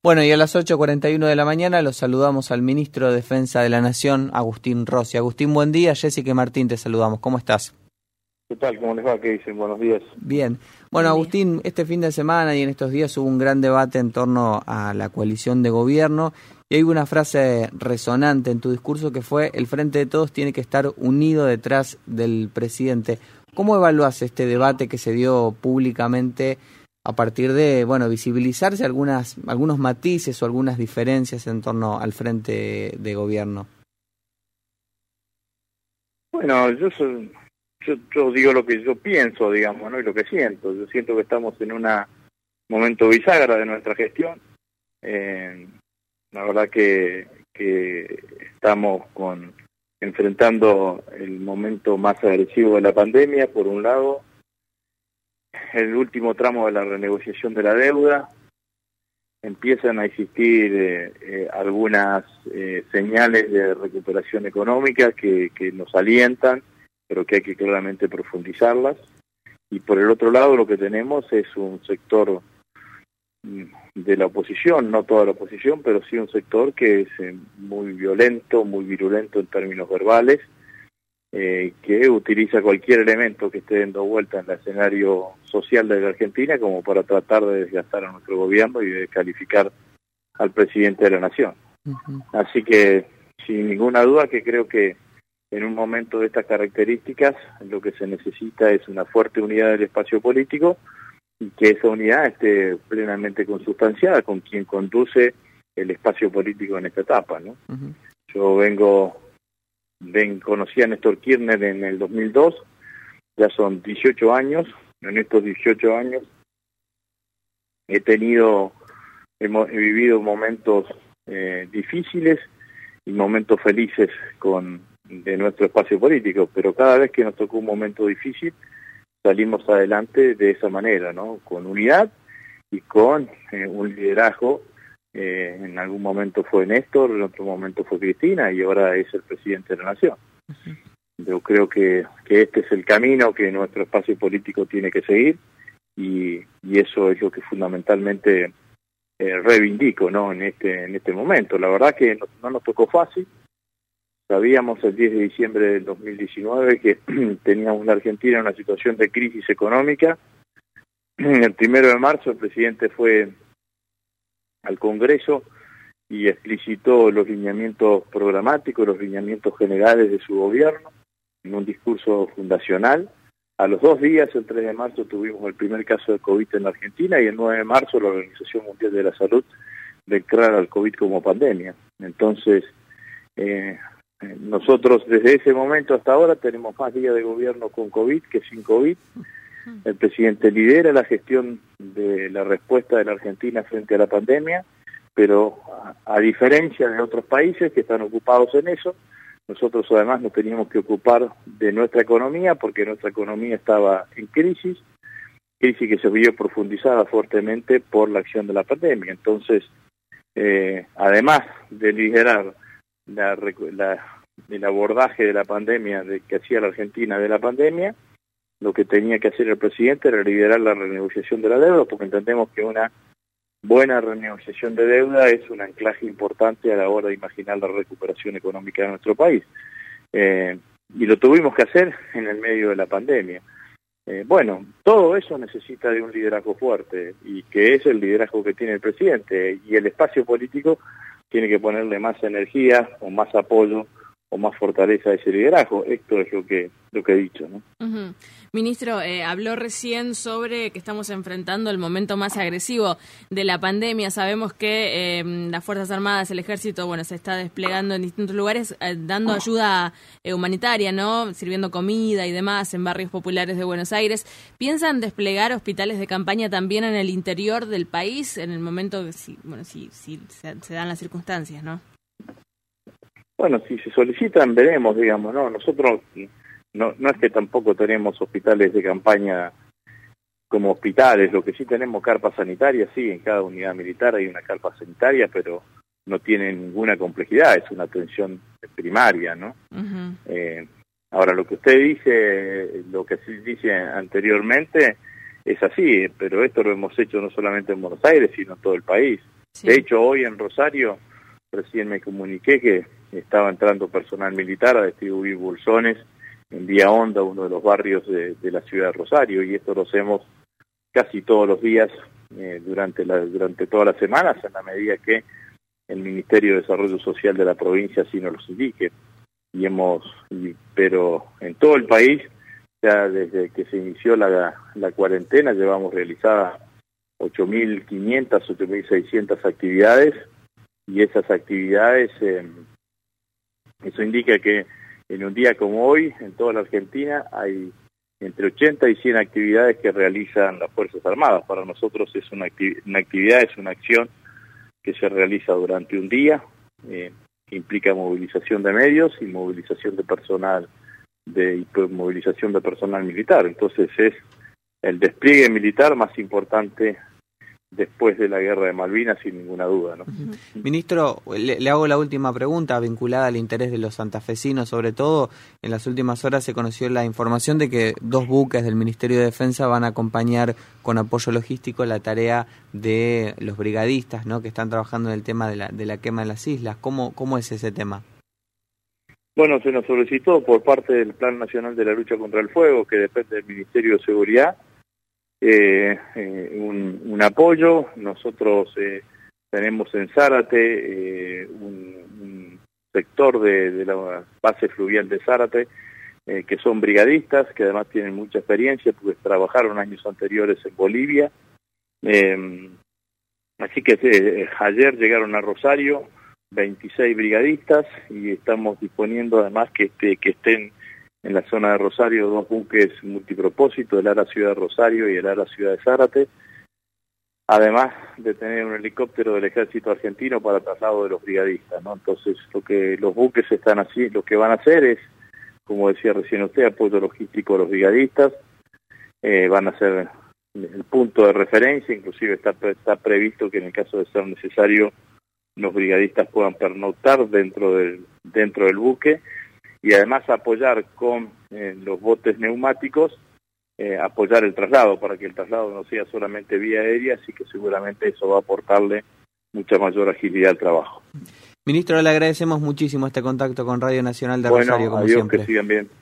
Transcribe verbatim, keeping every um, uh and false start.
Bueno, y a las ocho cuarenta y uno de la mañana los saludamos al ministro de Defensa de la Nación, Agustín Rossi. Agustín, buen día. Jessica y Martín, te saludamos. ¿Cómo estás? ¿Qué tal? ¿Cómo les va? ¿Qué dicen? Buenos días. Bien. Bueno, Agustín, este fin de semana y en estos días hubo un gran debate en torno a la coalición de gobierno y hay una frase resonante en tu discurso que fue: el Frente de Todos tiene que estar unido detrás del presidente. ¿Cómo evaluás este debate que se dio públicamente a partir de, bueno, visibilizarse algunas algunos matices o algunas diferencias en torno al Frente de Gobierno? Bueno, yo soy... Yo, yo digo lo que yo pienso, digamos, ¿no? Y lo que siento. Yo siento que estamos en un momento bisagra de nuestra gestión. Eh, la verdad que, que estamos con enfrentando el momento más agresivo de la pandemia, por un lado, el último tramo de la renegociación de la deuda. Empiezan a existir eh, eh, algunas eh, señales de recuperación económica que, que nos alientan, pero que hay que claramente profundizarlas. Y por el otro lado lo que tenemos es un sector de la oposición, no toda la oposición, pero sí un sector que es eh, muy violento, muy virulento en términos verbales, eh, que utiliza cualquier elemento que esté dando vuelta en el escenario social de la Argentina como para tratar de desgastar a nuestro gobierno y de descalificar al presidente de la Nación. Uh-huh. Así que, sin ninguna duda, que creo que en un momento de estas características, lo que se necesita es una fuerte unidad del espacio político y que esa unidad esté plenamente consustanciada con quien conduce el espacio político en esta etapa, ¿no? Uh-huh. Yo vengo, ven, conocí a Néstor Kirchner en el dos mil dos, ya son dieciocho años, en estos dieciocho años he tenido, hemos, he vivido momentos eh, difíciles y momentos felices con de nuestro espacio político, pero cada vez que nos tocó un momento difícil salimos adelante de esa manera, ¿no? Con unidad y con eh, un liderazgo. Eh, en algún momento fue Néstor, en otro momento fue Cristina y ahora es el presidente de la Nación. Uh-huh. Yo creo que, que este es el camino que nuestro espacio político tiene que seguir y, y eso es lo que fundamentalmente eh, reivindico, ¿no? En este en este momento. La verdad que no, no nos tocó fácil. Sabíamos el diez de diciembre del dos mil diecinueve que teníamos la Argentina en una situación de crisis económica. El primero de marzo el presidente fue al Congreso y explicitó los lineamientos programáticos, los lineamientos generales de su gobierno en un discurso fundacional. A los dos días, el tres de marzo, tuvimos el primer caso de COVID en la Argentina y el nueve de marzo la Organización Mundial de la Salud declara al COVID como pandemia. Entonces, eh, nosotros desde ese momento hasta ahora tenemos más días de gobierno con COVID que sin COVID. El presidente lidera la gestión de la respuesta de la Argentina frente a la pandemia, pero a, a diferencia de otros países que están ocupados en eso, nosotros además nos teníamos que ocupar de nuestra economía porque nuestra economía estaba en crisis, crisis que se vio profundizada fuertemente por la acción de la pandemia. Entonces, eh, además de liderar La, la, el abordaje de la pandemia de, que hacía la Argentina de la pandemia, lo que tenía que hacer el presidente era liderar la renegociación de la deuda, porque entendemos que una buena renegociación de deuda es un anclaje importante a la hora de imaginar la recuperación económica de nuestro país. Eh, y lo tuvimos que hacer en el medio de la pandemia. Eh, bueno, todo eso necesita de un liderazgo fuerte, y que es el liderazgo que tiene el presidente, y el espacio político tiene que ponerle más energía o más apoyo o más fortaleza a ese liderazgo. Esto es lo que lo que he dicho, ¿no? Uh-huh. Ministro, eh, habló recién sobre que estamos enfrentando el momento más agresivo de la pandemia. Sabemos que eh, las Fuerzas Armadas, el Ejército, bueno, se está desplegando en distintos lugares eh, dando ayuda eh, humanitaria, ¿no? Sirviendo comida y demás en barrios populares de Buenos Aires. ¿Piensan desplegar hospitales de campaña también en el interior del país en el momento que, si, bueno, si, si se, se dan las circunstancias, ¿no? Bueno, si se solicitan, veremos, digamos, ¿no? Nosotros no, no es que tampoco tenemos hospitales de campaña como hospitales, lo que sí tenemos carpas sanitarias, sí, en cada unidad militar hay una carpa sanitaria, pero no tiene ninguna complejidad, es una atención primaria, ¿no? Uh-huh. Eh, ahora, lo que usted dice, lo que sí dice anteriormente, es así, pero esto lo hemos hecho no solamente en Buenos Aires, sino en todo el país. Sí. De hecho, hoy en Rosario, recién me comuniqué que estaba entrando personal militar a distribuir bolsones en Vía Honda, uno de los barrios de, de la ciudad de Rosario, y esto lo hacemos casi todos los días eh, durante, la, durante todas las semanas, en la medida que el Ministerio de Desarrollo Social de la provincia así nos lo indique. Y hemos, y, pero en todo el país, ya desde que se inició la, la cuarentena, llevamos realizadas ocho mil quinientas, ocho mil seiscientas actividades, y esas actividades, eh, eso indica que en un día como hoy, en toda la Argentina, hay entre ochenta y cien actividades que realizan las Fuerzas Armadas. Para nosotros es una, acti una actividad, es una acción que se realiza durante un día, eh, que implica movilización de medios y movilización de personal, de y movilización de personal militar. Entonces es el despliegue militar más importante después de la guerra de Malvinas, sin ninguna duda, ¿no? Uh-huh. Ministro, le, le hago la última pregunta vinculada al interés de los santafesinos. Sobre todo, en las últimas horas se conoció la información de que dos buques del Ministerio de Defensa van a acompañar con apoyo logístico la tarea de los brigadistas, ¿no?, que están trabajando en el tema de la, de la quema en las islas. ¿Cómo, cómo es ese tema? Bueno, se nos solicitó por parte del Plan Nacional de la Lucha contra el Fuego, que depende del Ministerio de Seguridad, Eh, eh, un, un apoyo. Nosotros eh, tenemos en Zárate eh, un, un sector de, de la base fluvial de Zárate eh, que son brigadistas, que además tienen mucha experiencia porque trabajaron años anteriores en Bolivia. Eh, así que eh, ayer llegaron a Rosario veintiséis brigadistas y estamos disponiendo además que, este, que estén en la zona de Rosario dos buques multipropósito, el Ara Ciudad de Rosario y el Ara Ciudad de Zárate, además de tener un helicóptero del Ejército Argentino para traslado de los brigadistas, ¿no? Entonces, lo que los buques están así, lo que van a hacer es, como decía recién usted, apoyo logístico a los brigadistas, eh, van a ser el punto de referencia, inclusive está, está previsto que en el caso de ser necesario los brigadistas puedan pernoctar dentro del, dentro del buque, y además apoyar con eh, los botes neumáticos, eh, apoyar el traslado, para que el traslado no sea solamente vía aérea, así que seguramente eso va a aportarle mucha mayor agilidad al trabajo. Ministro, le agradecemos muchísimo este contacto con Radio Nacional de bueno, Rosario, como adiós, siempre. Que sigan bien.